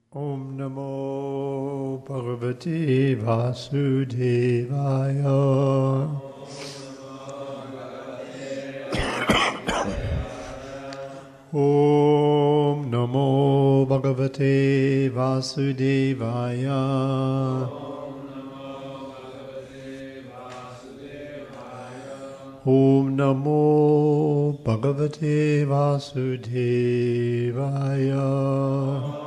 Om Namo Bhagavate Vasudevaya. Om Namo Bhagavate Vasudevaya. Om Namo Bhagavate Vasudevaya.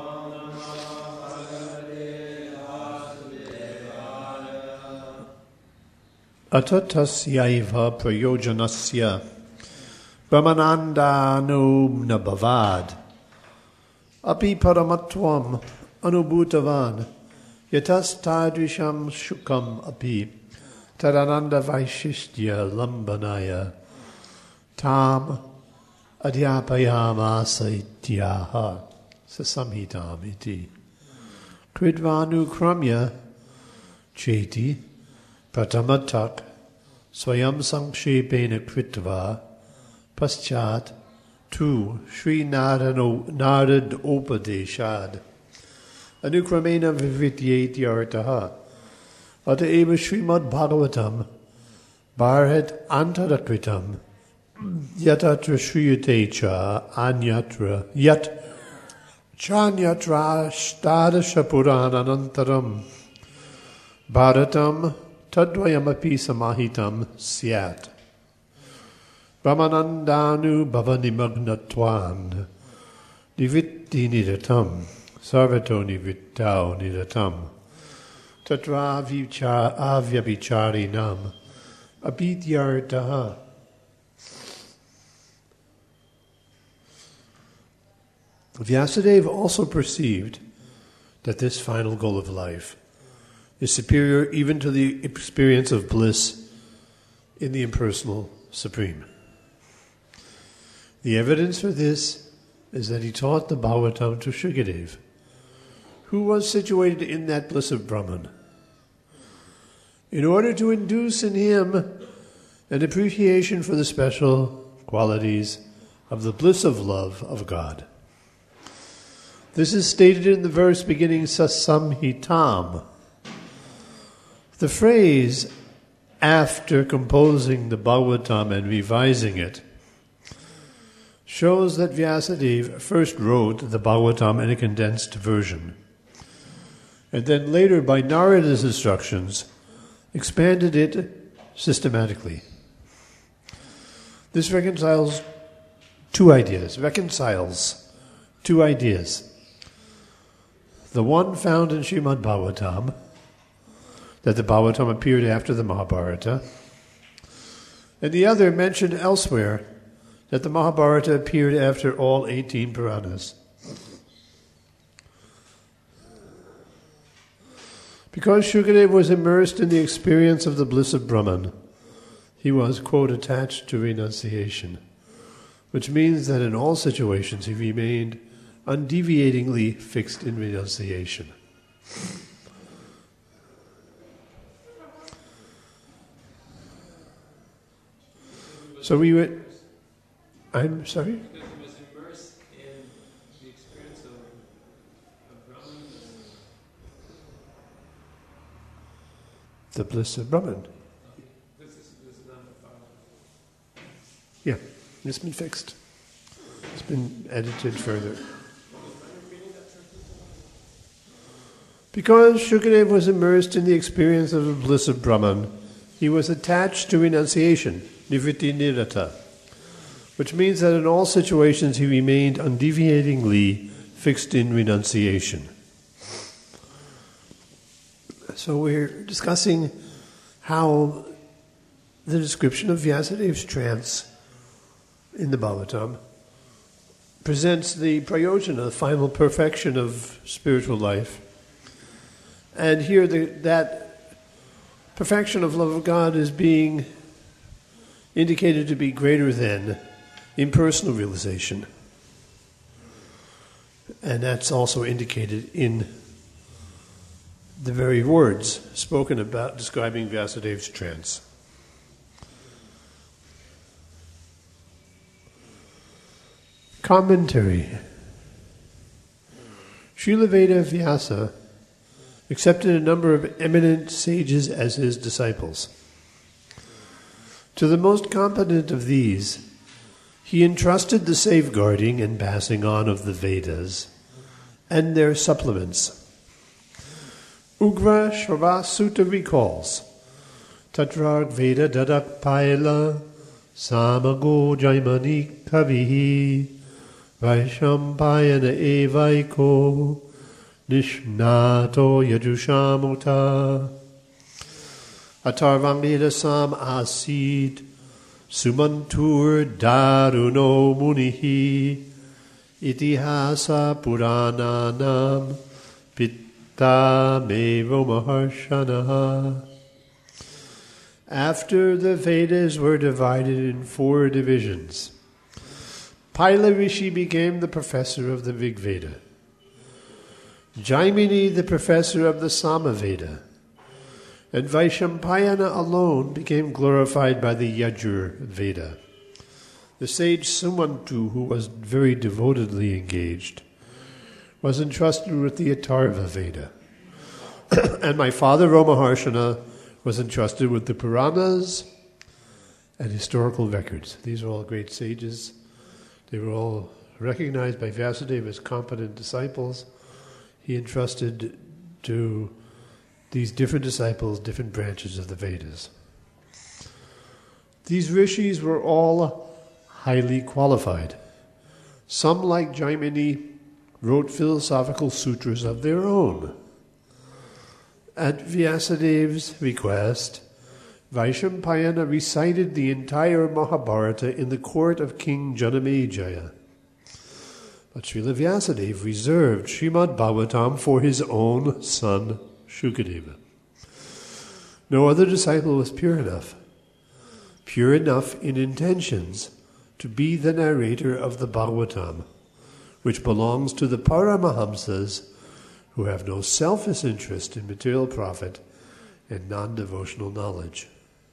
Atatasyaiva prayojanasya brahmanandano nabhavad api paramatvam anubhutavan yatastadvisham shukam api tadananda vaishistya lambanaya tam adhyapayamasa ityaha sasamhitam iti kridvanu kramya cheti Pratamatak Swayam Sankshepena Kritva Paschat Tu Sri Narad Upadeshad Anukramena Vivityeti Artaha Ataeva Srimad Bhagavatam Bharhat Antarakritam Yatatra Shriyate Cha Anyatra Yat Chanyatra Stadasha Purananantaram Bharatam Tadvayamapi samahitam syat. Brahmanandanu bhavanimagnatvan. Nivitti nidatam. Sarvato nivittao nidatam. Tatra avyabhicharinam. Abhidyartaha. Vyasadeva also perceived that this final goal of life is superior even to the experience of bliss in the impersonal Supreme. The evidence for this is that he taught the Bhagavatam to Shukadeva, who was situated in that bliss of Brahman, in order to induce in him an appreciation for the special qualities of the bliss of love of God. This is stated in the verse beginning Sasamhitam. The phrase, after composing the Bhagavatam and revising it, shows that Vyasadeva first wrote the Bhagavatam in a condensed version, and then later, by Narada's instructions, expanded it systematically. This reconciles two ideas. The one found in Srimad Bhagavatam, that the Bhagavatam appeared after the Mahabharata, and the other mentioned elsewhere that the Mahabharata appeared after all 18 Puranas. Because Shukadeva was immersed in the experience of the bliss of Brahman, he was, quote, attached to renunciation, which means that in all situations he remained undeviatingly fixed in renunciation. So we went. I'm sorry? Because he was immersed in the experience of Brahman. The bliss of Brahman. This is not the power. Yeah, it's been fixed. It's been edited further. Because Shukadeva was immersed in the experience of the bliss of Brahman, he was attached to renunciation. Nivritti nirata, which means that in all situations he remained undeviatingly fixed in renunciation. So we're discussing how the description of Vyasadeva's trance in the Bhagavatam presents the prayojana, the final perfection of spiritual life. And here that perfection of love of God is being indicated to be greater than impersonal realization. And that's also indicated in the very words spoken about describing Vyasadeva's trance. Commentary. Srila Veda Vyasa accepted a number of eminent sages as his disciples. To the most competent of these, he entrusted the safeguarding and passing on of the Vedas and their supplements. Ugra Shravasutta recalls, Tatrarg Veda Dadak Paila Samago Jaimani Kavihi Vaishampayana Evaiko Nishnato Yajushamota Atarvameda Sam Asid Sumantur Daruno Munihi Itihasa Purananam Pitta Mevo Maharshanaha. After the Vedas were divided in 4 divisions, Paila Rishi became the professor of the Rigveda, Jaimini the professor of the Samaveda, and Vaishampayana alone became glorified by the Yajur Veda. The sage Sumantu, who was very devotedly engaged, was entrusted with the Atharva Veda. And my father, Romaharshana, was entrusted with the Puranas and historical records. These are all great sages. They were all recognized by Vyasadeva as competent disciples. He entrusted to these different disciples different branches of the Vedas. These rishis were all highly qualified. Some, like Jaimini, wrote philosophical sutras of their own. At Vyasadev's request, Vaishampayana recited the entire Mahabharata in the court of King Janamejaya. But Srila Vyasadeva reserved Srimad Bhagavatam for his own son, Shukadeva. No other disciple was pure enough in intentions, to be the narrator of the Bhagavatam, which belongs to the Paramahamsas, who have no selfish interest in material profit and non-devotional knowledge.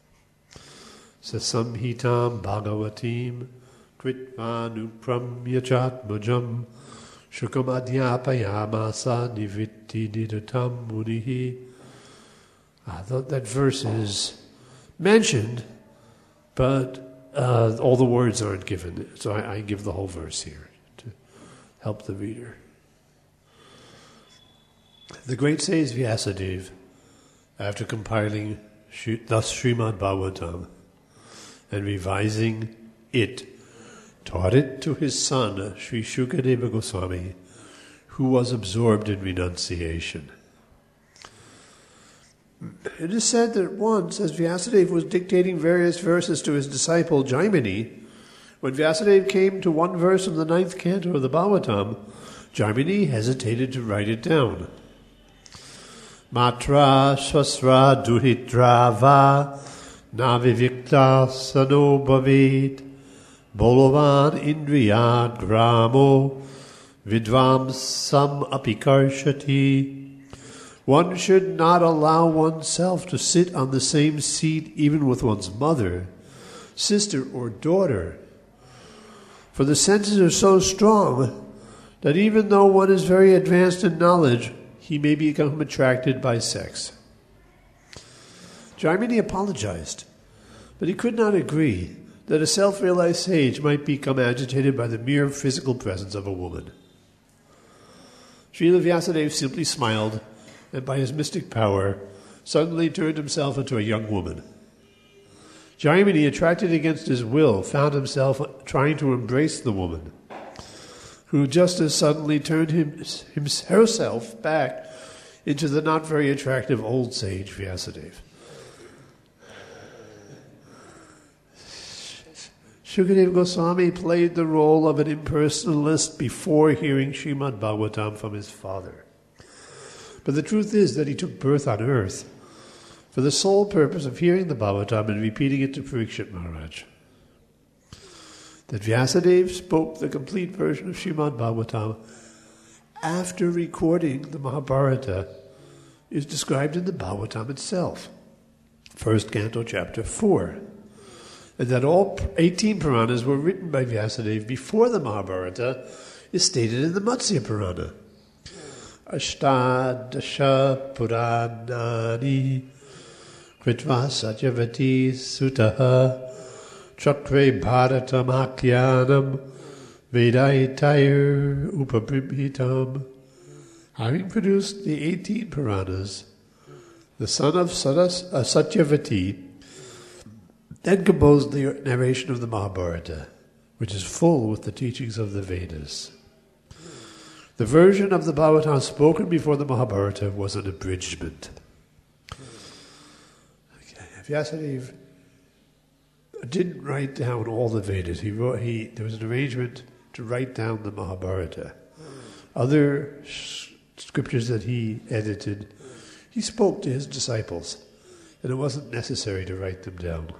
Sasamhitam Bhagavatim Kritvanupramya Chatmajam Shukamadhyapayamasa Nivitti Nidatam Munihi. I thought that verse is mentioned, but all the words aren't given, so I give the whole verse here to help the reader. The great sage Vyasadeva, after compiling thus Srimad Bhagavatam and revising it, taught it to his son, Sri Shukadeva Goswami, who was absorbed in renunciation. It is said that once, as Vyasadeva was dictating various verses to his disciple Jaimini, when Vyasadeva came to one verse from the 9th canto of the Bhagavatam, Jaimini hesitated to write it down. Matra swasra duhitrava navivikta sano bhavet bolovan indriya gramo vidvam sam apikarshati. One should not allow oneself to sit on the same seat even with one's mother, sister, or daughter. For the senses are so strong that even though one is very advanced in knowledge, he may become attracted by sex. Jaimini apologized, but he could not agree that a self-realized sage might become agitated by the mere physical presence of a woman. Srila Vyasadeva simply smiled, and by his mystic power, suddenly turned himself into a young woman. Jaimini, attracted against his will, found himself trying to embrace the woman, who just as suddenly turned herself back into the not very attractive old sage Vyasadeva. Shukadeva Goswami played the role of an impersonalist before hearing Srimad Bhagavatam from his father. But the truth is that he took birth on earth for the sole purpose of hearing the Bhagavatam and repeating it to Parikshit Maharaj. That Vyasadeva spoke the complete version of Srimad Bhagavatam after recording the Mahabharata is described in the Bhagavatam itself, 1st canto, chapter 4. And that all 18 Puranas were written by Vyasadeva before the Mahabharata is stated in the Matsya Purana. Ashtadasha Puranani Kritva Satyavati Sutaha Chakre Bharatam Akyanam Vedaitayur Upabhimhitam. Having produced the 18 Puranas, the son of Satyavati then composed the narration of the Mahabharata, which is full with the teachings of the Vedas. The version of the Bhagavatam spoken before the Mahabharata was an abridgment. Vyasadeva didn't write down all the Vedas. There was an arrangement to write down the Mahabharata. Other scriptures that he edited, he spoke to his disciples, and it wasn't necessary to write them down.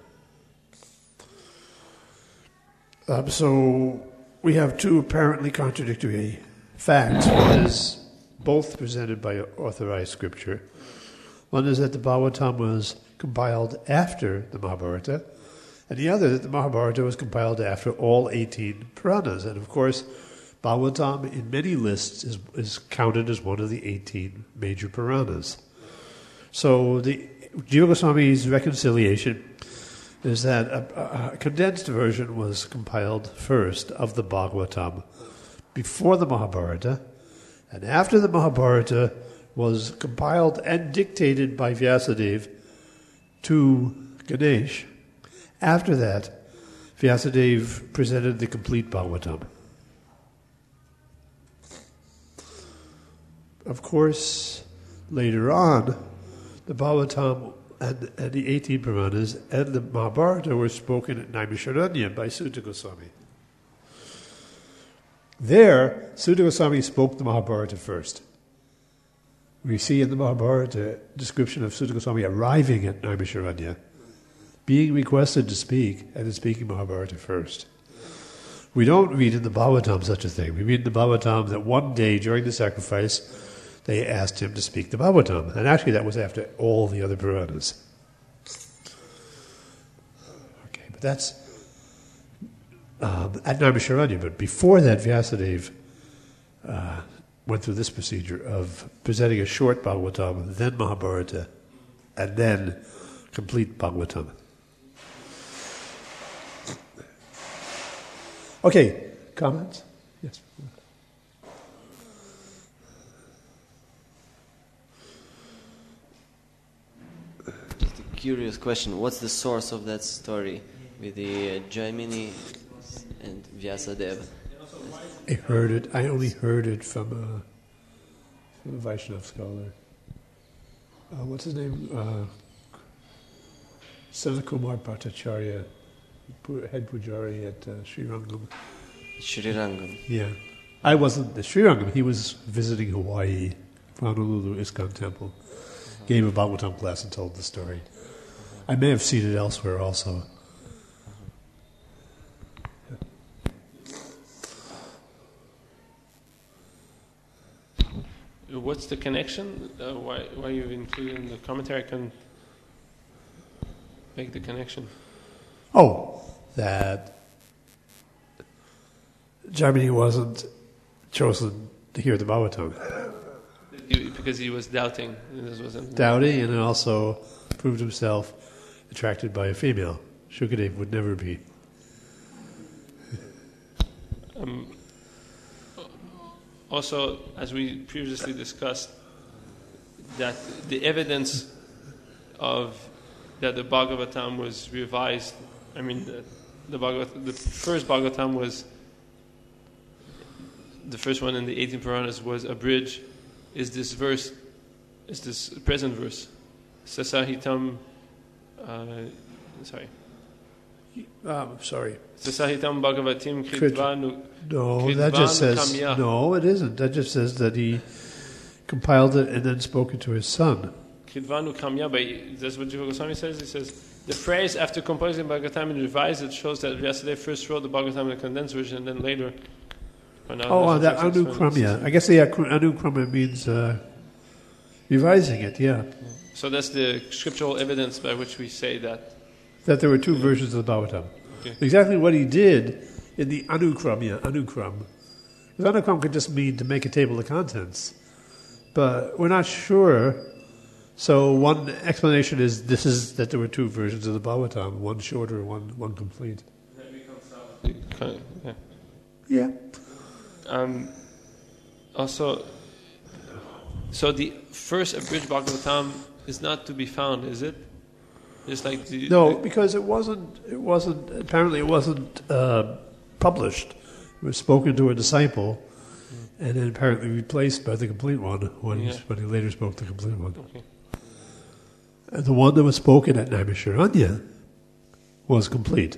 So we have two apparently contradictory facts. One is both presented by authorized scripture. One is that the Bhagavatam was compiled after the Mahabharata, and the other that the Mahabharata was compiled after all 18 Puranas. And of course, Bhagavatam in many lists is counted as one of the 18 major Puranas. So the Jiva Goswami's reconciliation is that a condensed version was compiled first of the Bhagavatam before the Mahabharata, and after the Mahabharata was compiled and dictated by Vyasadeva to Ganesh. After that, Vyasadeva presented the complete Bhagavatam. Of course, later on, the Bhagavatam and the 18 Puranas and the Mahabharata were spoken at Naimisharanya by Sutta Goswami. There, Sutta Goswami spoke the Mahabharata first. We see in the Mahabharata description of Sutta Goswami arriving at Naimisharanya, being requested to speak, and then speaking Mahabharata first. We don't read in the Bhagavatam such a thing. We read in the Bhagavatam that one day during the sacrifice, they asked him to speak the Bhagavatam. And actually that was after all the other Puranas. Okay, but that's at Naimisharanya. But before that, Vyasadeva went through this procedure of presenting a short Bhagavatam, then Mahabharata, and then complete Bhagavatam. Okay, comments? Yes. Just a curious question. What's the source of that story with the Jaimini and Vyasadeva? I only heard it from a Vaishnava scholar. What's his name? Sanakumar Bhattacharya, head pujari at Sri Rangam. Sri Rangam. Yeah. I wasn't at Sri Rangam. He was visiting Hawaii, Honolulu ISKCON Temple. Gave a Bhagavatam class and told the story. I may have seen it elsewhere also. What's the connection? Why you've included in the commentary? I can make the connection. Oh, that Jaimini wasn't chosen to hear the Bhagavatam. Because he was doubting. This wasn't Doubting, and also proved himself attracted by a female. Shukadeva would never be. Also, as we previously discussed, that the evidence of that the Bhagavatam was revised. I mean, the first Bhagavatam was the first one in the 18 Puranas was abridged. Is this present verse? Sasahitam. Sorry. Sasahitam Bhagavatim Kritvanu. No, that just says no. It isn't. That just says that he compiled it and then spoke it to his son. Kritvanu Kamya. But that's what Jiva Goswami says. He says the phrase after composing Bhagavatam and revised it shows that Vyasadeva first wrote the Bhagavatam in a condensed version and then later. That Anukramya. I guess the Anukramya means revising it. Yeah. So that's the scriptural evidence by which we say that there were two versions of the Bhagavatam. Okay. Exactly what he did in the Anukram. Because Anukram could just mean to make a table of contents. but we're not sure. So one explanation is that there were two versions of the Bhagavatam, one shorter, one complete. That becomes out. Yeah. Also, so the first abridged Bhagavatam is not to be found, is it? Just like because it wasn't. Apparently, it wasn't published. It was spoken to a disciple, and then apparently replaced by the complete one when he later spoke the complete one. Okay. And the one that was spoken at Naimisharanya was complete.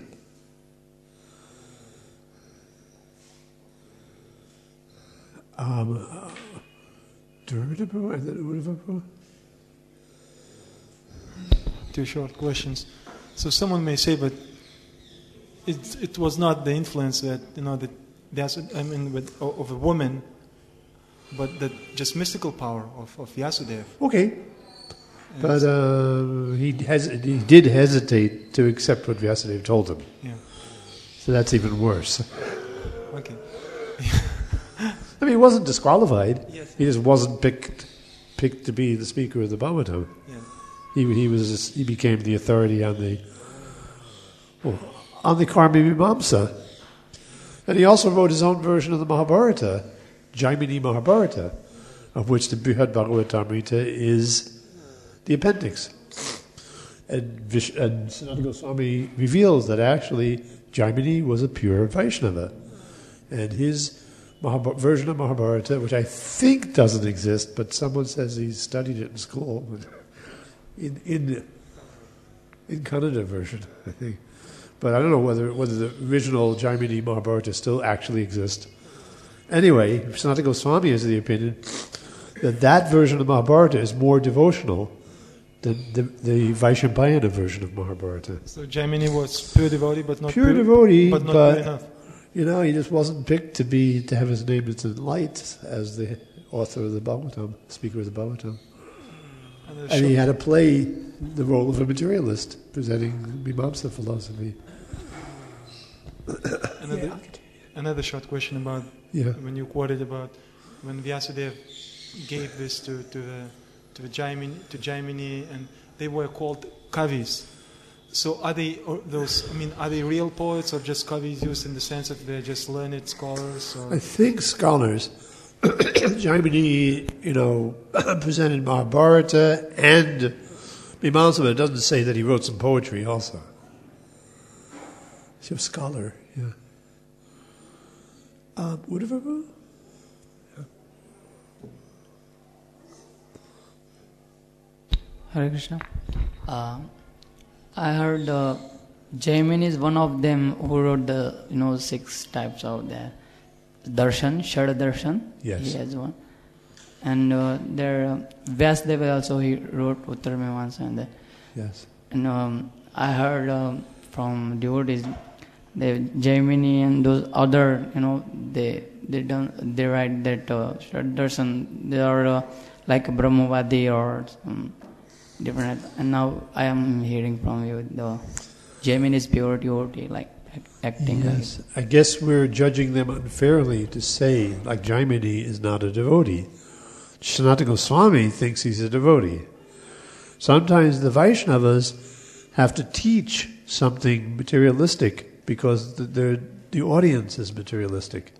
Two short questions. So someone may say, but it was not the influence that of a woman, but the just mystical power of Vyasudeva. Okay, but he did hesitate to accept what Vyasadeva told him. Yeah. So that's even worse. Okay. I mean, he wasn't disqualified. Yes. He just wasn't picked to be the speaker of the Bhagavatam. Yeah. He became the authority on the Karmi Mimamsa. And he also wrote his own version of the Mahabharata, Jaimini Mahabharata, of which the Brihad Bhagavatamrita is the appendix. And Sanatana Goswami reveals that actually Jaimini was a pure Vaishnava. And his version of Mahabharata, which I think doesn't exist, but someone says he studied it in school, in Kannada version, I think. But I don't know whether the original Jaimini Mahabharata still actually exists. Anyway, Sanatana Goswami is of the opinion that version of Mahabharata is more devotional than the Vaishampayana version of Mahabharata. So Jaimini was pure devotee, but not pure devotee, but not pure enough. He just wasn't picked to have his name in light as the author of the Bhagavatam, speaker of the Bhagavatam. And he had to play the role of a materialist, presenting Mimamsa philosophy. Another short question about when you quoted about when Vyasadeva gave this to Jaimini, and they were called kavis. So are they real poets or just kavis used in the sense that they're just learned scholars? Or? I think scholars. Jaimini, presented Mahabharata and Mimamsa, but it doesn't say that he wrote some poetry also. He's a scholar, yeah. Uddhava? Hare Krishna. I heard Jaimini is one of them who wrote the 6 types out there. Darshan, Shad Darshan. Yes. He has one. And there, Vyasadeva also, he wrote Uttar Mimamsa and that. Yes. And I heard from devotees, the Jaimini and those other, they write that Shad Darshan, they are like Brahmavadi or some different. And now I am hearing from you, the Jaimini is pure devotee, like acting. Yes, I guess we're judging them unfairly to say, like Jaimini is not a devotee. Sanatana Goswami thinks he's a devotee. Sometimes the Vaishnavas have to teach something materialistic because the audience is materialistic.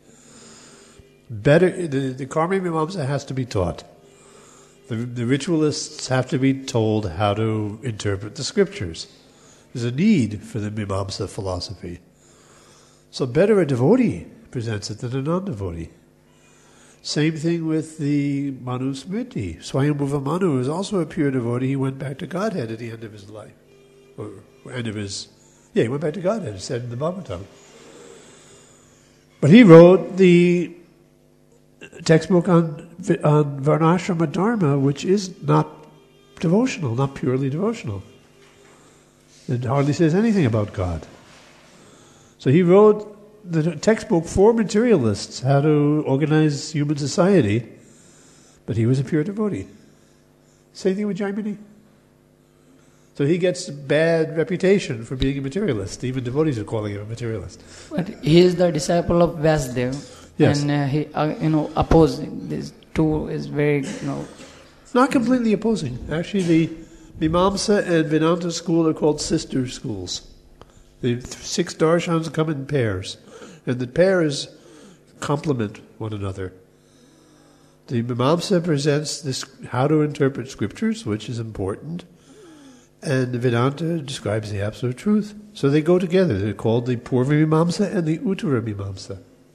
The Karmi Mimamsa has to be taught. The ritualists have to be told how to interpret the scriptures. There's a need for the Mimamsa philosophy. So better a devotee presents it than a non-devotee. Same thing with the Manu Smriti. Swayambhuva Manu is also a pure devotee. He went back to Godhead at the end of his life. He went back to Godhead, it said in the Bhagavatam. But he wrote the textbook on Varnashrama Dharma, which is not devotional, not purely devotional. It hardly says anything about God. So he wrote the textbook for materialists, how to organize human society, but he was a pure devotee. Same thing with Jaimini. So he gets a bad reputation for being a materialist. Even devotees are calling him a materialist. But he is the disciple of Vyasadeva. Yes. And he opposed this two is very, Not completely opposing. Actually, the Mimamsa and Vedanta school are called sister schools. The 6 darshans come in pairs, and the pairs complement one another. The Mimamsa presents this how to interpret scriptures, which is important, and the Vedanta describes the absolute truth. So they go together. They're called the Purva Mimamsa and the Uttara Mimamsa.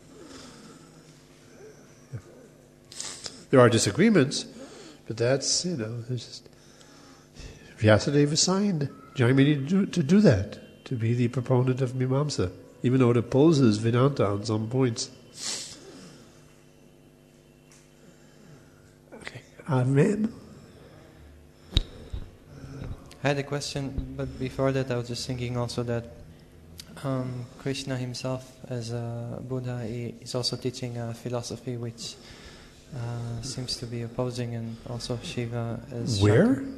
There are disagreements, but that's, there's just... Vyasadeva assigned Jaimini to do that, to be the proponent of Mimamsa, even though it opposes Vedanta on some points. Okay, Amen. I had a question, but before that I was just thinking also that Krishna himself as a Buddha, he is also teaching a philosophy which seems to be opposing, and also Shiva as Where? Shankar.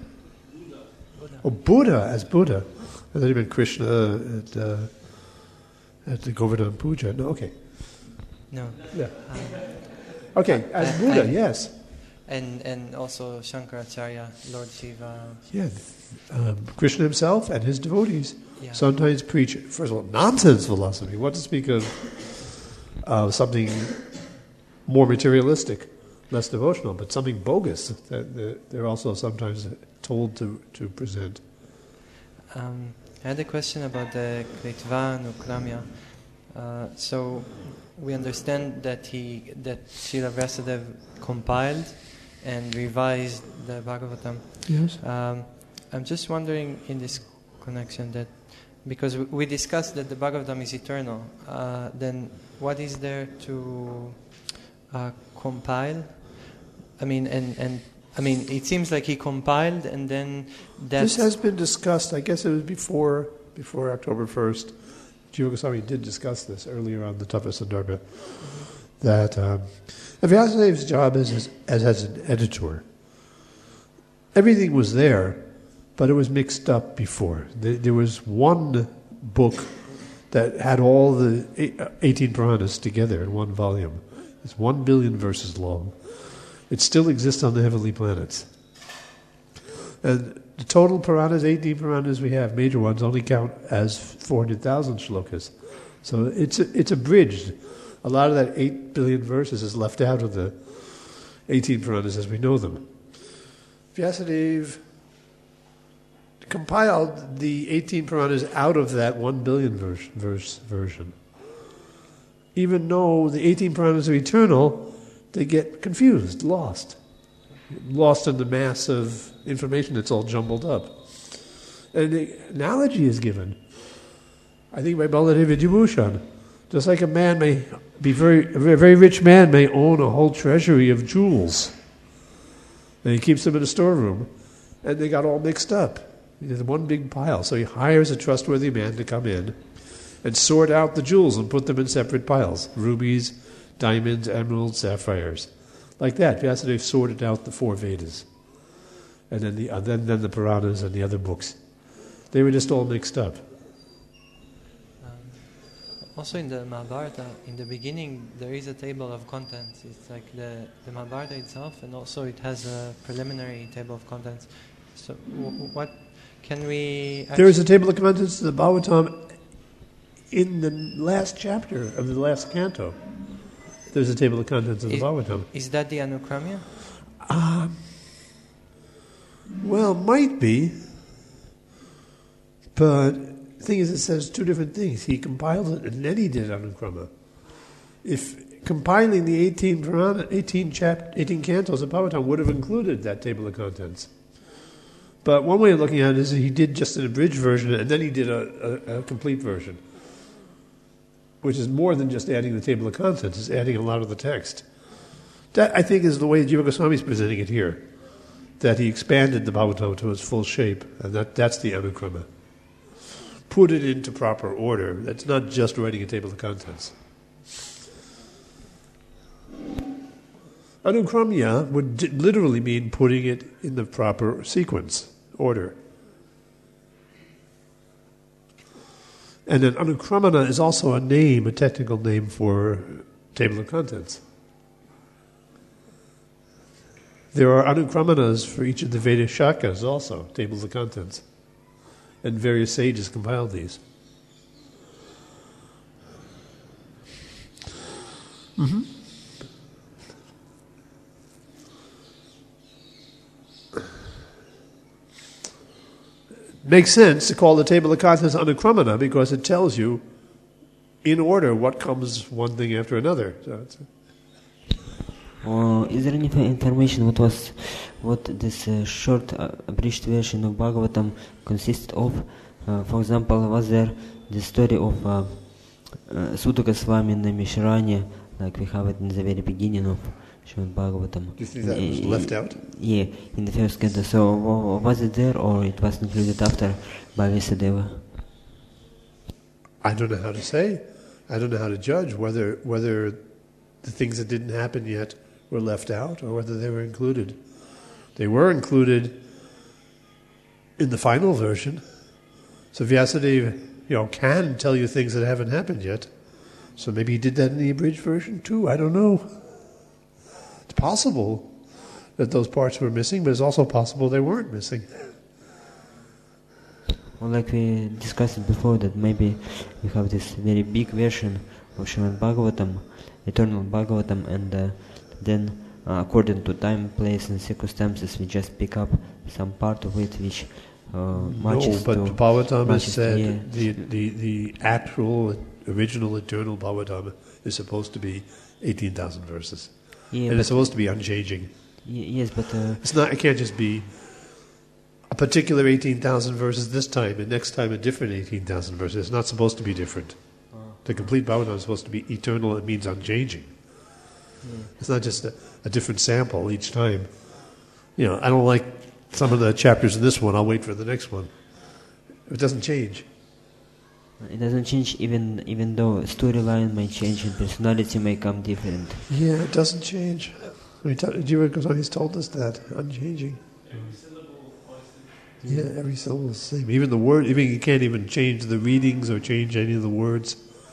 Oh, Buddha as Buddha. I thought you meant Krishna at the Govardhan Puja. No, okay. No. Yeah. Okay, as Buddha, yes. And also Shankaracharya, Lord Shiva. Yeah, Krishna himself and his devotees sometimes preach, first of all, nonsense philosophy. What to speak of something more materialistic, less devotional, but something bogus that they're also sometimes told to present. I had a question about the Kritva Nukramya. So we understand that Srila Vyasadeva compiled and revised the Bhagavatam. Yes. I'm just wondering in this connection that, because we discussed that the Bhagavatam is eternal, then what is there to compile? I mean, it seems like he compiled and then This has been discussed, I guess it was before October 1st. Jiva Goswami did discuss this earlier on the Tapasandarbha, that Vyasadeva's job as an editor, everything was there, but it was mixed up before. There was one book that had all the 18 Puranas together in one volume. It's 1 billion verses long. It still exists on the heavenly planets. And the total Puranas, 18 Puranas we have, major ones, only count as 400,000 shlokas. So it's abridged. A lot of that 8 billion verses is left out of the 18 Puranas as we know them. Vyasadeva compiled the 18 Puranas out of that 1 billion verse version. Even though the 18 Puranas are eternal, they get confused, lost in the mass of information that's all jumbled up. And the analogy is given, I think, by Baladeva Vibhushan. Just like a man may be a very rich man may own a whole treasury of jewels, and he keeps them in a storeroom, and they got all mixed up. There's one big pile. So he hires a trustworthy man to come in and sort out the jewels and put them in separate piles: rubies, diamonds, emeralds, sapphires. Like that, Vyasadeva sorted out the 4 Vedas, and then the Puranas and the other books. They were just all mixed up. Also in the Mahabharata, in the beginning, there is a table of contents. It's like the Mahabharata itself, and also it has a preliminary table of contents. So what can we... There is a table of contents of the Bhagavatam in the last chapter of the last canto. There's a table of contents of the Bhagavatam. Is that the Anukramya? Well, might be. But the thing is, it says 2 different things. He compiled it and then he did Anukrama. If compiling the 18 cantos of Bhagavatam would have included that table of contents. But one way of looking at it is he did just an abridged version and then he did a complete version, which is more than just adding the table of contents, it's adding a lot of the text. That, I think, is the way Jiva Goswami is presenting it here, that he expanded the Bhagavatam to its full shape, and that's the Anukrama. Put it into proper order. That's not just writing a table of contents. Anukramya would literally mean putting it in the proper sequence, order. And then Anukramana is also a technical name for table of contents. There are anukramanas for each of the Veda shakas also, tables of contents. And various sages compiled these. Mm-hmm. Makes sense to call the table of contents anukramana because it tells you in order what comes one thing after another. So is there any information what this short abridged version of Bhagavatam consisted of? For example, was there the story of Sutta Goswami and Mishrani, like we have it in the very beginning of Srimad Bhagavatam? Do you think that was left out? Yeah, in the first canto. So was it there or it was included after by Vyasadeva? I don't know how to say. I don't know how to judge whether the things that didn't happen yet were left out or whether they were included. They were included in the final version. So Vyasadeva, can tell you things that haven't happened yet. So maybe he did that in the abridged version too. I don't know. It's possible that those parts were missing, but it's also possible they weren't missing. Well, like we discussed before, that maybe we have this very big version of Srimad Bhagavatam, eternal Bhagavatam, and then according to time, place, and circumstances, we just pick up some part of it which matches. No, but Bhagavatam has said yeah. the actual original eternal Bhagavatam is supposed to be 18,000 verses, and it's supposed to be unchanging. Yes, but it's not. It can't just be a particular 18,000 verses this time, and next time a different 18,000 verses. It's not supposed to be different. The complete Bhagavatam is supposed to be eternal. It means unchanging. It's not just a different sample each time. I don't like some of the chapters in this one. I'll wait for the next one. It doesn't change. It doesn't change even though storyline may change and personality may come different. Yeah, it doesn't change. Jiva Goswami's told us that. Unchanging. Yeah, every syllable is the same. Even the word, you can't even change the readings or change any of the words.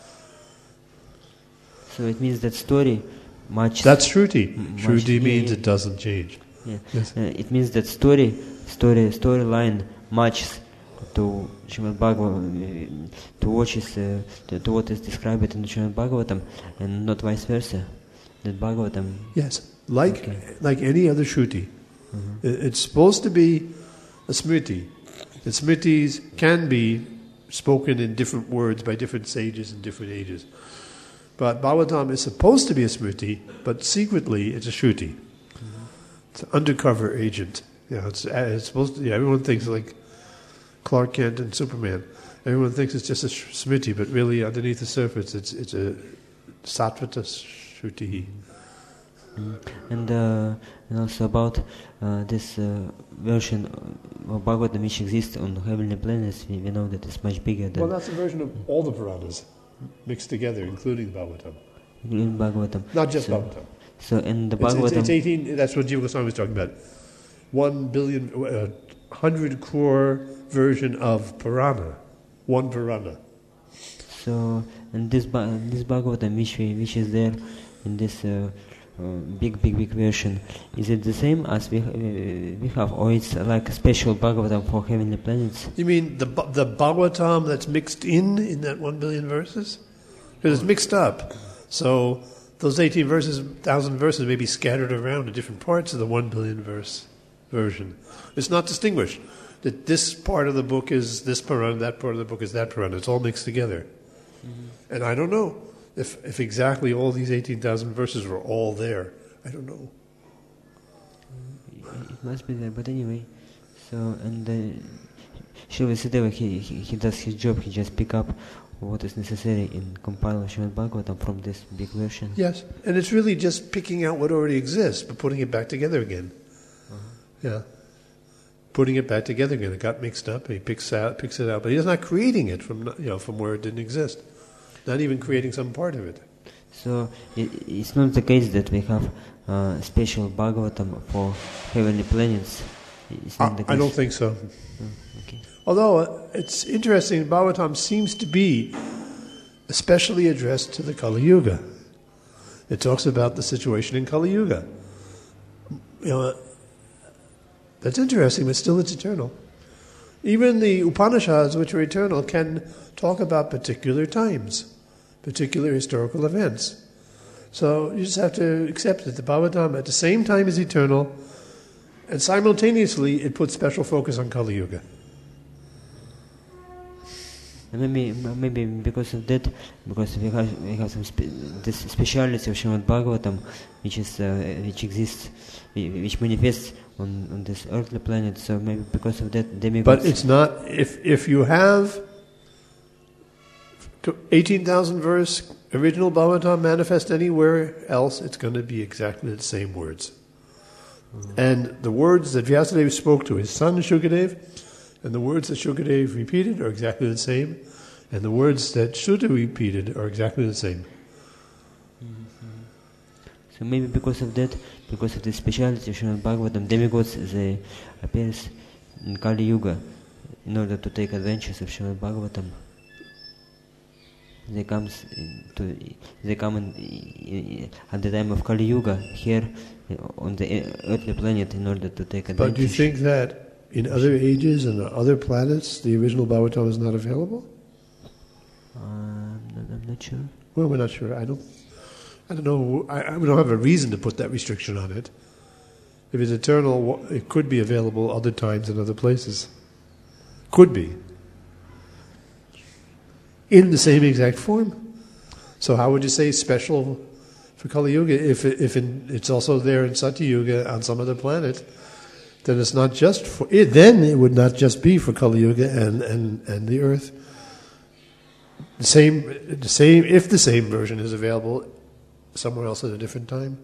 So it means that story matches. That's Shruti. Shruti means it doesn't change. Yeah. Yes. It means that storyline matches to Srimad Bhagavatam, to what is described in Srimad Bhagavatam, and not vice versa. That Bhagavatam. Yes, like any other Shruti, it's supposed to be a Smriti. The Smritis can be spoken in different words by different sages in different ages. But Bhagavatam is supposed to be a Smriti, but secretly it's a Shruti. It's an undercover agent. It's supposed to. Everyone thinks like Clark Kent and Superman. Everyone thinks it's just a Smriti, but really underneath the surface it's a Sattvata Shruti. And also about this version of Bhagavatam which exists on heavenly planets, we know that it's much bigger than... Well, that's a version of all the Puranas mixed together, including Bhagavatam. Including Bhagavatam. Not just Bhagavatam. So in the Bhagavatam... It's 18, that's what Jiva Goswami was talking about. 1 billion, 100 crore version of Purana. One Purana. So, and this Bhagavatam which is there in this... big version, is it the same as we have, or it's like a special Bhagavatam for heavenly planets? You mean the Bhagavatam that's mixed in that 1 billion verses? Because it's mixed up. So those 18 verses, 1,000 verses may be scattered around in different parts of the 1 billion verse version. It's not distinguished. That this part of the book is this Purana, that part of the book is that Purana. It's all mixed together. And I don't know if exactly all these 18,000 verses were all there. I don't know. It must be there, but anyway. So, and Srila Vyasadeva, he does his job. He just pick up what is necessary in compiling Srimad Bhagavatam from this big version. Yes, and it's really just picking out what already exists, but putting it back together again. Yeah, putting it back together again. It got mixed up. He picks it out, but he's not creating it from where it didn't exist. Not even creating some part of it. So it's not the case that we have special Bhagavatam for heavenly planets. It's not the case. I don't think so. Okay. Although it's interesting, Bhagavatam seems to be especially addressed to the Kali Yuga. It talks about the situation in Kali Yuga. That's interesting, but still it's eternal. Even the Upanishads, which are eternal, can talk about particular times, particular historical events. So you just have to accept that the Bhagavatam at the same time is eternal, and simultaneously it puts special focus on Kali Yuga. Maybe because of that, because we have some this speciality of Srimad Bhagavatam, which exists, which manifests on this earthly planet. So maybe because of that, demigods. But it's not. If you have 18,000 verse original Bhagavatam manifest anywhere else, it's going to be exactly the same words. And the words that Vyasadeva spoke to his son Shukadev, and the words that Shukadev repeated are exactly the same, and the words that Shuta repeated are exactly the same. So maybe because of that, because of the speciality of Srimad Bhagavatam, demigods they appear in Kali Yuga in order to take adventures of Srimad Bhagavatam. They come at the time of Kali Yuga here on the earthly planet in order to take advantage. But do you think that in other ages and other planets the original Bhagavatam is not available? I'm not sure. Well, we're not sure. I don't know. We don't have a reason to put that restriction on it. If it's eternal, it could be available other times in other places. Could be. In the same exact form. So how would you say special for Kali Yuga if it's also there in Satya Yuga on some other planet? Then it's not just for it. Then it would not just be for Kali Yuga and the Earth. The same. If the same version is available somewhere else at a different time.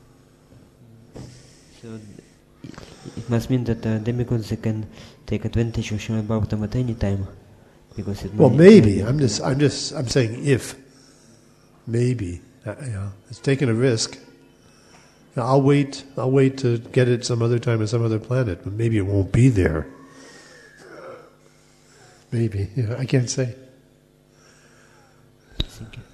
So it must mean that demigods they can take advantage of Srimad Bhagavatam at any time. Because it maybe. I'm saying if. Maybe. It's taking a risk. I'll wait to get it some other time on some other planet, but maybe it won't be there. Maybe. I can't say. Thank you.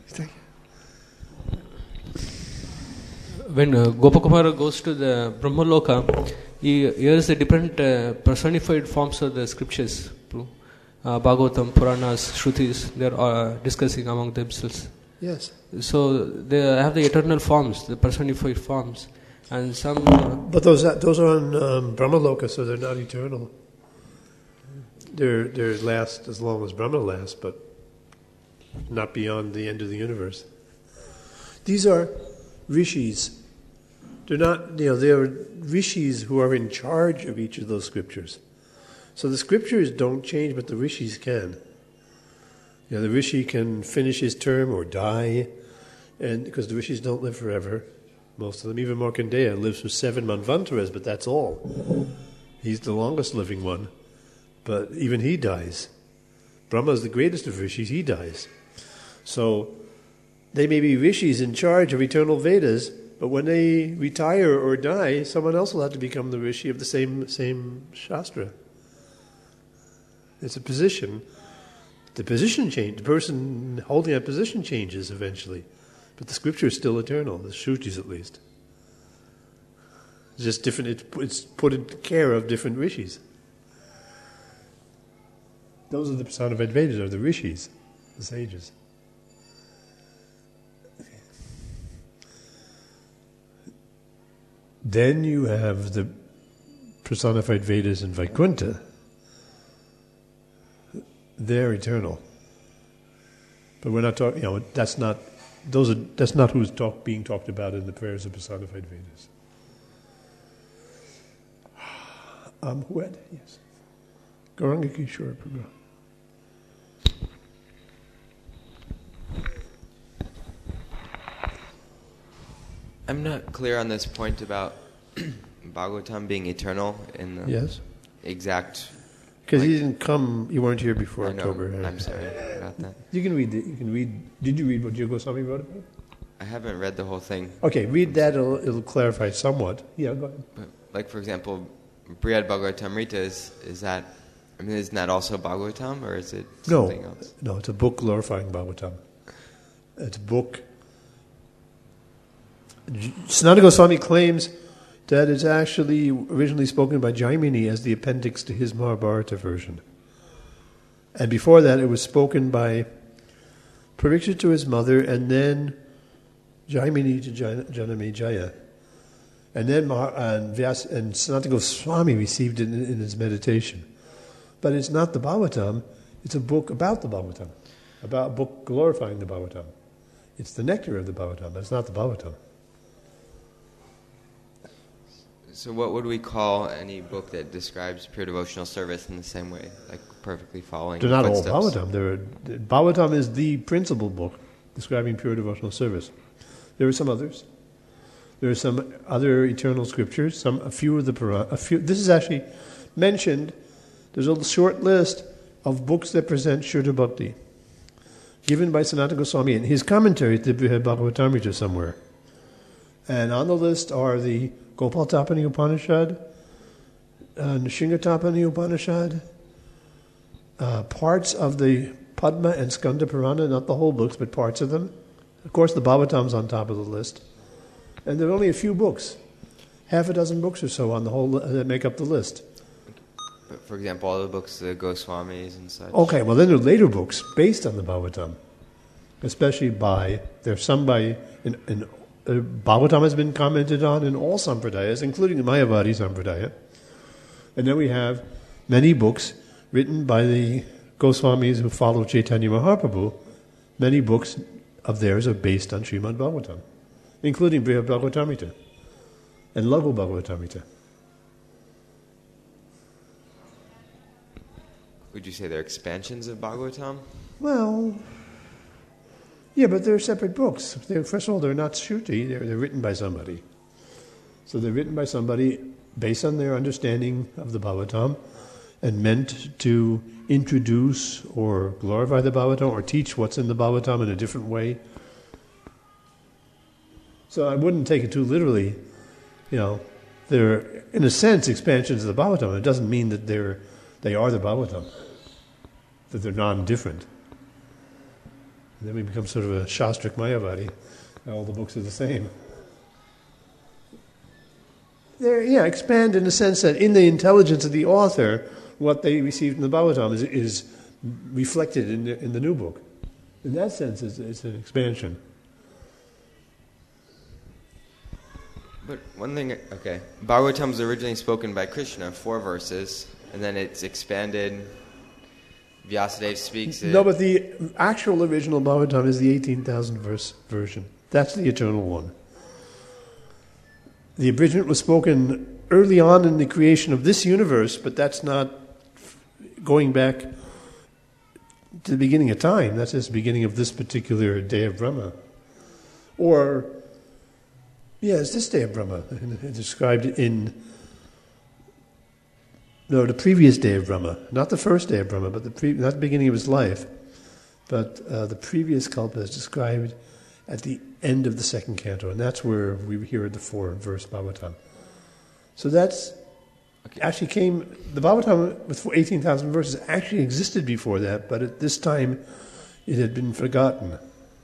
When Gopakumara goes to the Brahmaloka, he hears the different personified forms of the scriptures. Bhagavatam, Puranas, Shrutis, they are discussing among themselves. Yes. So they have the eternal forms, the personified forms, and some. But those are on Brahmaloka, so they're not eternal. They're last as long as Brahma lasts, but not beyond the end of the universe. These are rishis. They're not. They are rishis who are in charge of each of those scriptures. So the scriptures don't change, but the rishis can. The rishi can finish his term or die, and because the rishis don't live forever, most of them. Even Markandeya lives for 7 manvantaras, but that's all. He's the longest living one, but even he dies. Brahma is the greatest of rishis; he dies. So they may be rishis in charge of eternal Vedas, but when they retire or die, someone else will have to become the rishi of the same shastra. It's a position. The position changes. The person holding that position changes eventually. But the scripture is still eternal, the Shrutis at least. It's just different. It's put in care of different rishis. Those are the personified Vedas, are the rishis, the sages. Then you have the personified Vedas in Vaikuntha. They're eternal, but we're not talking. That's not who's being talked about in the prayers of personified Vedas. Who had? Yes, Gauranga Kishore Prabhu. I'm not clear on this point about Bhagavatam being eternal in the exact. Because he didn't come, you weren't here before October. I'm sorry about that. You can read it. Did you read what Jiva Goswami wrote about it? I haven't read the whole thing. Okay, read that, it'll clarify somewhat. Yeah, go ahead. But, like, for example, Brihad Bhagavatamrita, isn't that also Bhagavatam, or is it something else? No, it's a book glorifying Bhagavatam. It's a book. Sanatana Goswami claims that it's actually originally spoken by Jaimini as the appendix to his Mahabharata version. And before that, it was spoken by Parikshit to his mother, and then Jaimini to Janamejaya. And then and Sanatana Goswami received it in his meditation. But it's not the Bhagavatam, it's a book about the Bhagavatam, about a book glorifying the Bhagavatam. It's the nectar of the Bhagavatam, but it's not the Bhagavatam. So what would we call any book that describes pure devotional service in the same way, like perfectly following They're not footsteps? all Bhagavatam. Bhagavatam is the principal book describing pure devotional service. There are some others. There are some other eternal scriptures, a few of the Purana. This is actually mentioned. There's a short list of books that present Shuddha Bhakti, given by Sanatana Goswami in his commentary to the Bhagavatamrita somewhere. And on the list are the Gopal Tapani Upanishad, Nishinga Tapani Upanishad, parts of the Padma and Skanda Purana, not the whole books, but parts of them. Of course, the Bhagavatam's on top of the list. And there are only a few books, half a dozen books or so on the whole that make up the list. But for example, all the books, the Goswamis and such. Okay, well then there are later books based on the Bhagavatam, especially there's some Bhagavatam has been commented on in all Sampradayas, including the Mayavadi Sampradaya. And then we have many books written by the Goswamis who follow Chaitanya Mahaprabhu. Many books of theirs are based on Srimad Bhagavatam, including Brihad Bhagavatamrita and Laghu Bhagavatamrita. Would you say they're expansions of Bhagavatam? Well, yeah, but they're separate books. First of all, they're not Shruti, they're written by somebody. So they're written by somebody based on their understanding of the Bhagavatam and meant to introduce or glorify the Bhagavatam or teach what's in the Bhagavatam in a different way. So I wouldn't take it too literally. They're, in a sense, expansions of the Bhagavatam. It doesn't mean that they are the Bhagavatam, that they're non-different. And then we become sort of a Shastrik Mayavadi. All the books are the same. They expand in the sense that in the intelligence of the author, what they received in the Bhagavatam is reflected in the new book. In that sense, it's an expansion. But one thing, okay, Bhagavatam was originally spoken by Krishna, 4 verses, and then it's expanded. Vyasadeva speaks it. No, but the actual original Bhagavatam is the 18,000 verse version. That's the eternal one. The abridgment was spoken early on in the creation of this universe, but that's not going back to the beginning of time. That's just the beginning of this particular day of Brahma. It's this day of Brahma. It's described in... No, the previous day of Brahma. Not the first day of Brahma, but not the beginning of his life. But the previous kalpa is described at the end of the second canto, and that's where we hear the 4-verse Bhagavatam. So that's... Actually the Bhagavatam with 18,000 verses actually existed before that, but at this time it had been forgotten.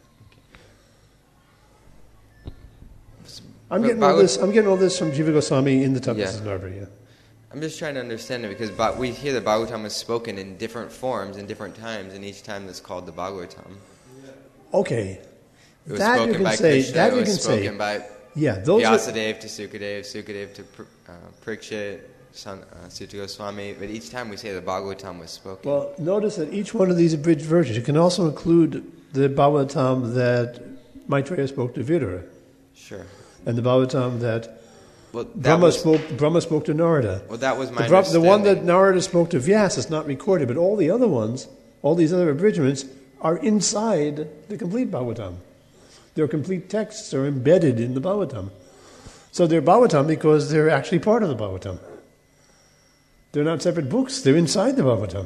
I'm getting all this from Jiva Goswami in the Tapas Narva, yeah. I'm just trying to understand it because we hear the Bhagavatam is spoken in different forms in different times, and each time it's called the Bhagavatam. Okay. It was spoken by Krishna, it was spoken by Vyasadeva to Sukadev, Sukadev to Parikshit, Suta Goswami, but each time we say the Bhagavatam was spoken. Well, notice that each one of these abridged versions, you can also include the Bhagavatam that Maitreya spoke to Vidura. Sure. And the Bhagavatam that Brahma spoke to Narada. Well, that was my understanding. The one that Narada spoke to Vyasa is not recorded, but all the other ones, all these other abridgments, are inside the complete Bhagavatam. Their complete texts are embedded in the Bhagavatam. So they're Bhagavatam because they're actually part of the Bhagavatam. They're not separate books, they're inside the Bhagavatam.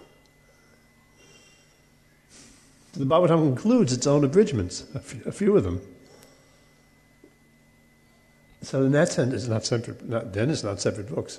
The Bhagavatam includes its own abridgments, a few of them. So in that sense, it's not separate books.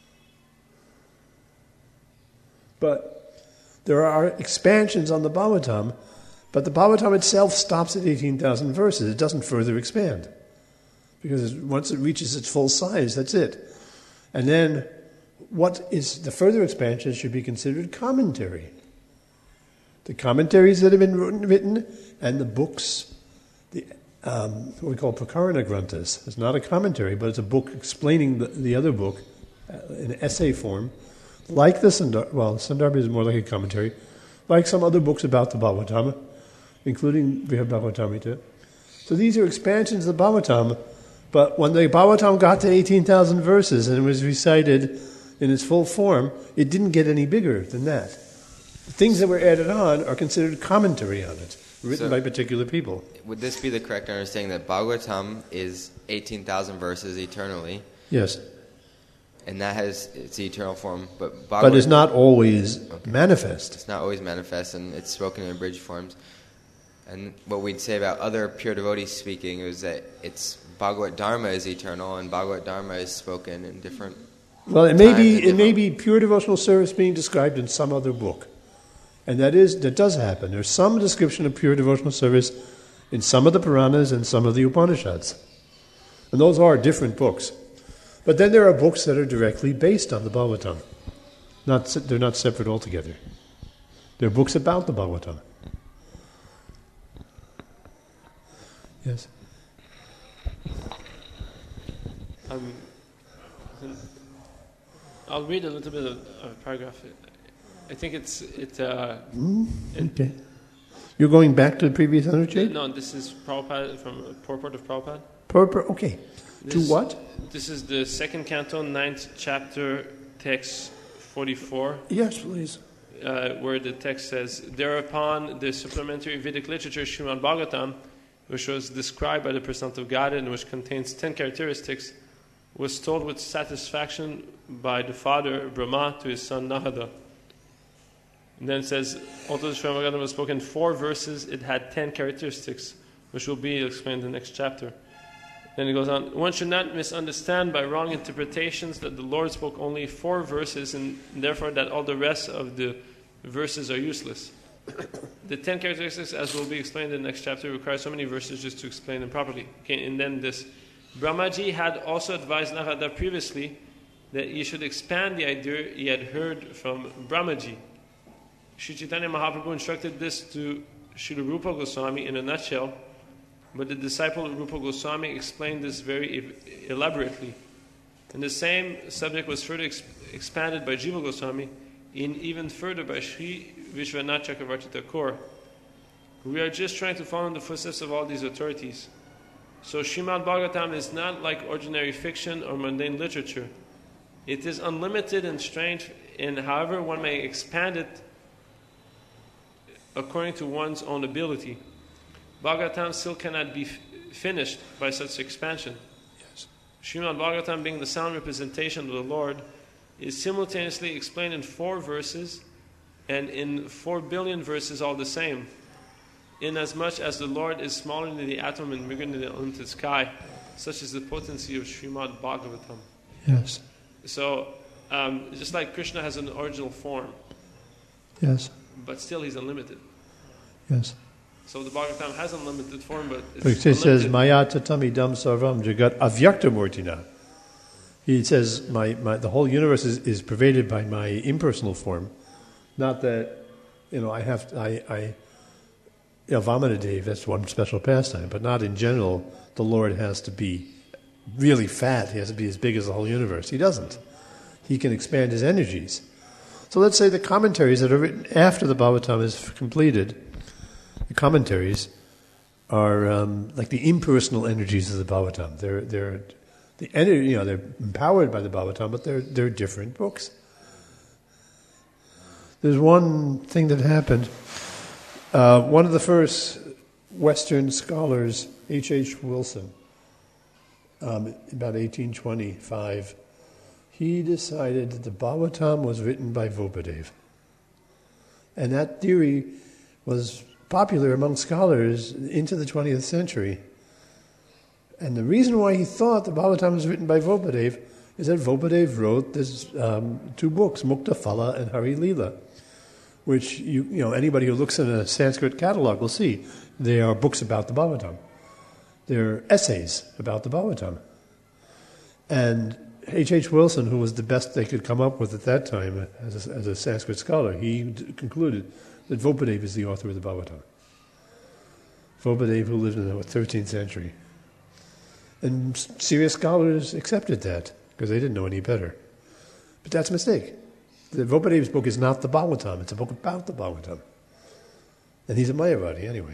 But there are expansions on the Bhagavatam, but the Bhagavatam itself stops at 18,000 verses. It doesn't further expand. because once it reaches its full size, that's it. And then what is the further expansion should be considered commentary. The commentaries that have been written and the books, what we call Prakarana Granthas. It's not a commentary, but it's a book explaining the other book in essay form, like the Sandarbha is more like a commentary, like some other books about the Bhagavatam, including Brihad Bhagavatamrita. So these are expansions of the Bhagavatam, but when the Bhagavatam got to 18,000 verses and it was recited in its full form, it didn't get any bigger than that. The things that were added on are considered commentary on it, written by particular people. Would this be the correct understanding that Bhagavatam is 18,000 verses eternally? Yes. And that has its eternal form, but it's not always manifest. It's not always manifest, and it's spoken in abridged forms. And what we'd say about other pure devotees speaking is that it's Bhagavad Dharma is eternal, and Bhagavad Dharma is spoken in different. Well, it may be pure devotional service being described in some other book, and that does happen. There's some description of pure devotional service in some of the Puranas and some of the Upanishads, and those are different books. But then there are books that are directly based on the Bhagavatam. They're not separate altogether. They're books about the Bhagavatam. Yes. I'll read a little bit of a paragraph. I think okay. You're going back to the previous Anucheta? No, this is Prabhupada from Purport of Prabhupada. Okay. To what? This is the 2nd canto, 9th chapter, text 44. Yes, please. Where the text says, thereupon the supplementary Vedic literature, Srimad Bhagavatam, which was described by the Personality of Godhead and which contains 10 characteristics, was told with satisfaction by the father Brahma to his son Nahada. And then it says, although the Srimad Bhagavatam was spoken 4 verses, it had 10 characteristics, which will be explained in the next chapter. Then it goes on, one should not misunderstand by wrong interpretations that the Lord spoke only 4 verses and therefore that all the rest of the verses are useless. The 10 characteristics, as will be explained in the next chapter, require so many verses just to explain them properly. Okay, and then this, Brahmaji had also advised Narada previously that he should expand the idea he had heard from Brahmaji. Sri Chaitanya Mahaprabhu instructed this to Srila Rupa Goswami in a nutshell, but the disciple Rupa Goswami explained this very elaborately. And the same subject was further expanded by Jiva Goswami, and even further by Sri Vishwanath Chakravarti Thakur. We are just trying to follow in the footsteps of all these authorities. So Srimad Bhagavatam is not like ordinary fiction or mundane literature. It is unlimited and strange, and however one may expand it according to one's own ability. Bhagavatam still cannot be finished by such expansion. Yes. Srimad Bhagavatam, being the sound representation of the Lord, is simultaneously explained in 4 verses and in 4 billion verses all the same, inasmuch as the Lord is smaller than the atom and bigger than the unlimited sky. Such is the potency of Srimad Bhagavatam. Yes. So, just like Krishna has an original form, yes, but still he's unlimited. Yes. So the Bhagavatam has unlimited form, but it says, Maya tatami dam sarvam jagat avyakta murtina. He says, the whole universe is pervaded by my impersonal form. Not that, Vamanadev, that's one special pastime, but not in general. The Lord has to be really fat. He has to be as big as the whole universe. He doesn't. He can expand his energies. So let's say the commentaries that are written after the Bhagavatam is completed, the commentaries are like the impersonal energies of the Bhagavatam. They're the energy, they're empowered by the Bhagavatam, but they're different books. There's one thing that happened. One of the first Western scholars, H.H. Wilson, about 1825, he decided that the Bhagavatam was written by Vopadev. And that theory was popular among scholars into the 20th century. And the reason why he thought the Bhagavatam was written by Vopadev is that Vopadev wrote this 2 books, Mukta Phala and Hari Leela, which anybody who looks in a Sanskrit catalog will see. They are books about the Bhagavatam. They're essays about the Bhagavatam. And H.H. Wilson, who was the best they could come up with at that time as a Sanskrit scholar, he concluded that Vopadev is the author of the Bhagavatam. Vopadev, who lived in the 13th century. And serious scholars accepted that, because they didn't know any better. But that's a mistake. The Vopadev's book is not the Bhagavatam, it's a book about the Bhagavatam. And he's a Mayavadi anyway.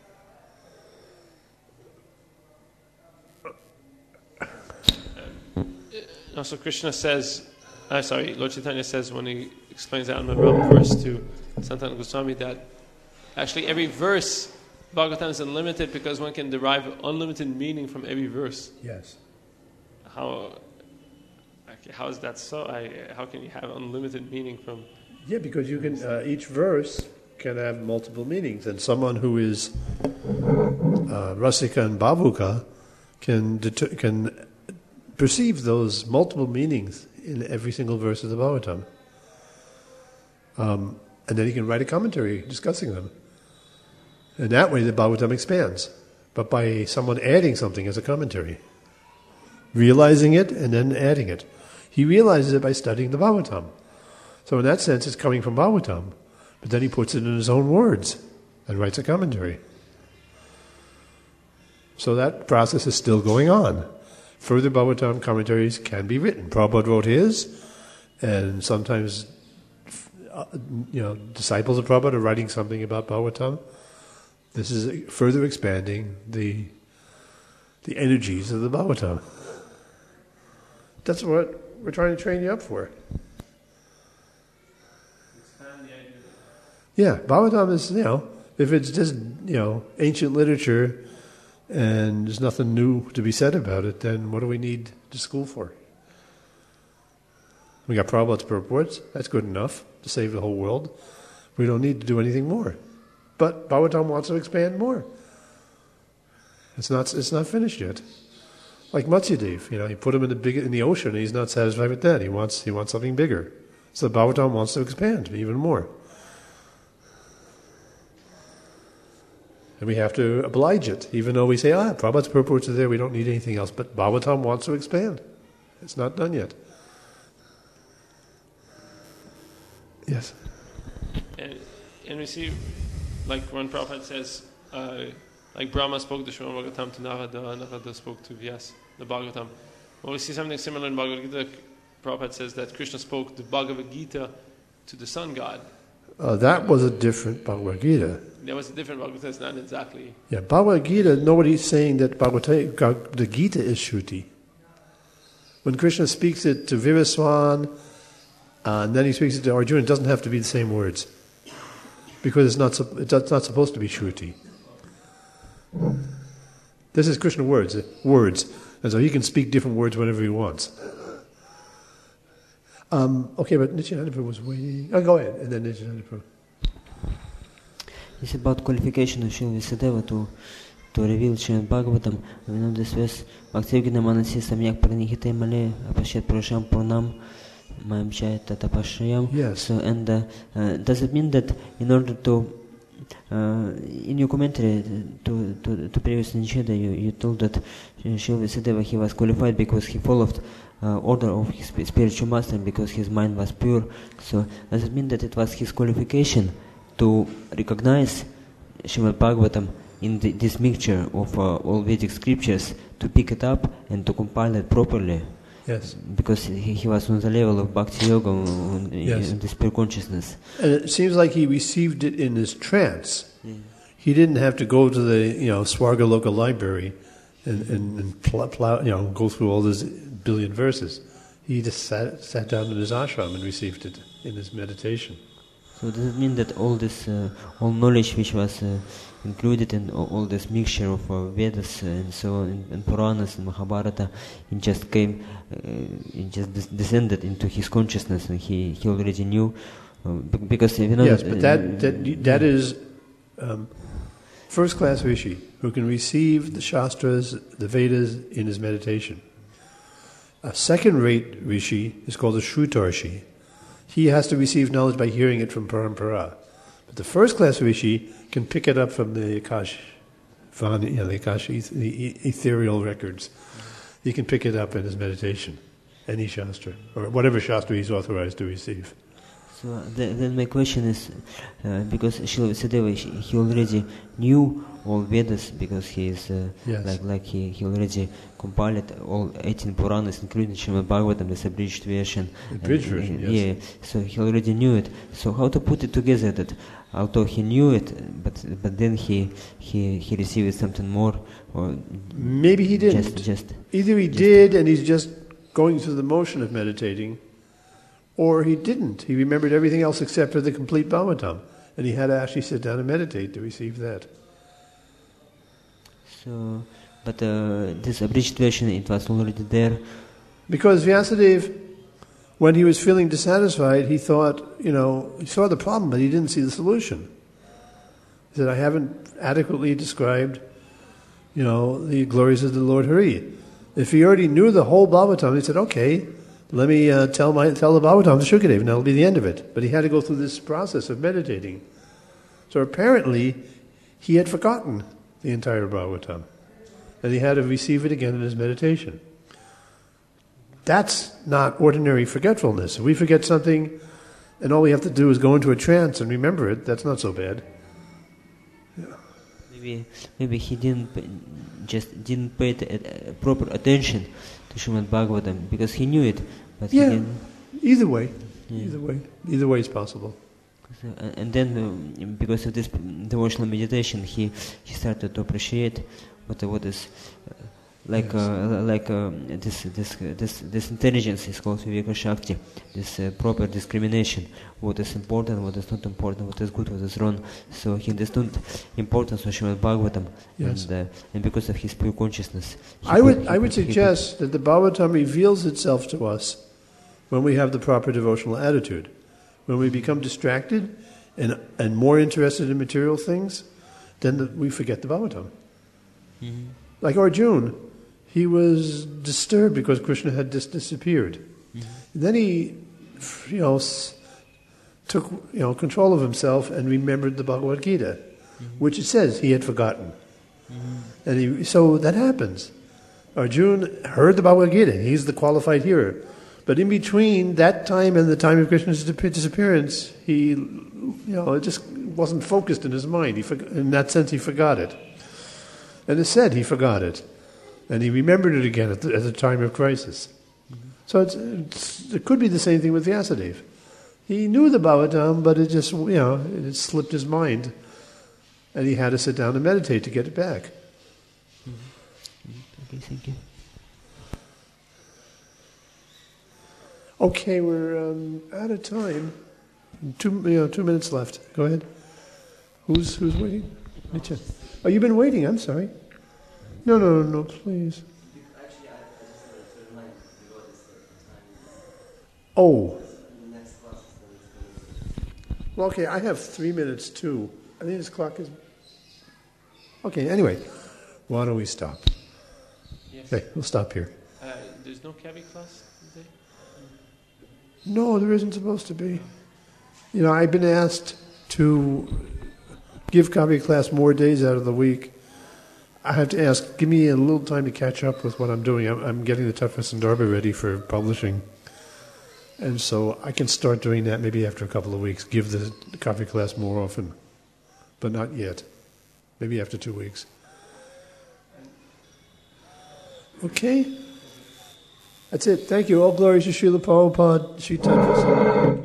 Also, Krishna says, Lord Chaitanya says when he explains the Anand Brahma verse to Sanatana Goswami that actually every verse, Bhagavatam is unlimited because one can derive unlimited meaning from every verse. Yes. How is that so? How can you have unlimited meaning from? Yeah, because you can. Each verse can have multiple meanings, and someone who is Rasika and Bhavuka can perceive those multiple meanings in every single verse of the Bhagavatam. And then he can write a commentary discussing them. And that way the Bhagavatam expands. But by someone adding something as a commentary. Realizing it and then adding it. He realizes it by studying the Bhagavatam. So in that sense it's coming from Bhagavatam. But then he puts it in his own words and writes a commentary. So that process is still going on. Further Bhagavatam commentaries can be written. Prabhupada wrote his, and sometimes disciples of Prabhupada are writing something about Bhagavatam. This is further expanding the energies of the Bhagavatam. That's what we're trying to train you up for. Yeah, Bhagavatam is, if it's just, ancient literature and there's nothing new to be said about it, then what do we need to school for? We got Prabhupada's purports, that's good enough to save the whole world. We don't need to do anything more. But Bhagavatam wants to expand more. It's not finished yet. Like Matsyadev, he put him in the ocean and he's not satisfied with that. He wants something bigger. So Bhagavatam wants to expand even more. And we have to oblige it, even though we say, Prabhupada's purports are there, we don't need anything else. But Bhagavatam wants to expand. It's not done yet. Yes? And we see, like when Prabhupada says, like Brahma spoke the Srimad Bhagavatam to Narada, Narada spoke to Vyas, the Bhagavatam. Well, we see something similar in Bhagavad Gita. Prabhupada says that Krishna spoke the Bhagavad Gita to the sun god. That was a different Bhagavad Gita. There was a different Bhagavad Gita, it's not exactly. Yeah, Bhagavad Gita, nobody's saying that the Gita is Shruti. When Krishna speaks it to Viraswan, and then he speaks it to Arjuna, it doesn't have to be the same words. Because it's not supposed to be Shruti. This is Krishna words. And so he can speak different words whenever he wants. Okay, but Nityananda was waiting. Go ahead, and then Nityananda. It's about qualification of Srila Vyasadeva to reveal Srimad Bhagavatam. We know this verse. Bhakti-yogina manasi samyak pranihite male apashyat purusham purnam mayam chayat tatapashrayam. Yes. So, and does it mean that in order to in your commentary to previous Nisheda, you told that Srila Vyasadeva, he was qualified because he followed order of his spiritual master and because his mind was pure. So does it mean that it was his qualification to recognize Srimad Bhagavatam in this mixture of all Vedic scriptures, to pick it up and to compile it properly? Yes. Because he was on the level of Bhakti Yoga, in this pure consciousness. And it seems like he received it in his trance. Mm. He didn't have to go to the Swarga Loka library and go through all those billion verses. He just sat down in his ashram and received it in his meditation. So does it mean that all this, all knowledge which was included in all this mixture of Vedas and so on, and Puranas and Mahabharata, it just came, it just descended into his consciousness, and he already knew, because you know. Yes, but that is first class rishi who can receive the Shastras, the Vedas in his meditation. A second-rate rishi is called a Shrutarshi. He has to receive knowledge by hearing it from Parampara. But the first-class rishi can pick it up from the Akash, the Akasha, the ethereal records. He can pick it up in his meditation, any Shastra, or whatever Shastra he's authorized to receive. So then my question is, because Srila Vyasadeva, he already knew all Vedas, because he is like he already compiled all 18 Puranas, including Srimad Bhagavatam, this abridged version. Abridged version, yes. Yeah, so he already knew it. So how to put it together that although he knew it, but then he received something more, or maybe he didn't. Either he did and he's just going through the motion of meditating, or he didn't. He remembered everything else except for the complete Bhagavatam, and he had to actually sit down and meditate to receive that. So, but this abridged version, it was already there. Because Vyasadeva, when he was feeling dissatisfied, he thought, he saw the problem, but he didn't see the solution. He said, I haven't adequately described, the glories of the Lord Hari. If he already knew the whole Bhagavatam, he said, okay, let me tell the Bhagavatam to Shukadeva, and that'll be the end of it. But he had to go through this process of meditating. So apparently, he had forgotten the entire Bhagavatam, and he had to receive it again in his meditation. That's not ordinary forgetfulness. If we forget something, and all we have to do is go into a trance and remember it, that's not so bad. Yeah. Maybe he didn't pay proper attention to Srimad Bhagavatam, because he knew it, but he didn't. Either way is possible. And then, because of this devotional meditation, he started to appreciate what is this intelligence is called Viveka Shakti, this proper discrimination, what is important, what is not important, what is good, what is wrong. So he understood importance of Srimad Bhagavatam, and because of his pure consciousness. I would suggest that the Bhagavatam reveals itself to us when we have the proper devotional attitude. When we become distracted and more interested in material things, then we forget the Bhagavatam. Mm-hmm. Like Arjuna, he was disturbed because Krishna had disappeared. Mm-hmm. Then he, took control of himself and remembered the Bhagavad Gita, which it says he had forgotten. Mm-hmm. And so that happens. Arjuna heard the Bhagavad Gita. He's the qualified hearer. But in between that time and the time of Krishna's disappearance, he, it just wasn't focused in his mind. In that sense, he forgot it. And it said he forgot it. And he remembered it again at the time of crisis. Mm-hmm. So it could be the same thing with Vyasadeva. He knew the Bhagavatam, but it just, it slipped his mind. And he had to sit down and meditate to get it back. Mm-hmm. Okay, thank you. Okay, we're out of time. 2 minutes left. Go ahead. Who's waiting? Nietzsche. Oh, you've been waiting. I'm sorry. No, please. Actually, I just have to remind you what is the time. Oh. The next class is Well, okay, I have 3 minutes too. I think this clock is... Okay, anyway. Why don't we stop? Yes. Okay, we'll stop here. There's no Kavi class today? No, there isn't supposed to be. I've been asked to give Kavi class more days out of the week. I have to ask, give me a little time to catch up with what I'm doing. I'm getting the Tattva Sandarbha ready for publishing. And so I can start doing that maybe after a couple of weeks, give the Kavi class more often. But not yet. Maybe after 2 weeks. Okay? That's it. Thank you. All glories to Srila Prabhupada, Sri Tattva Sandarbha.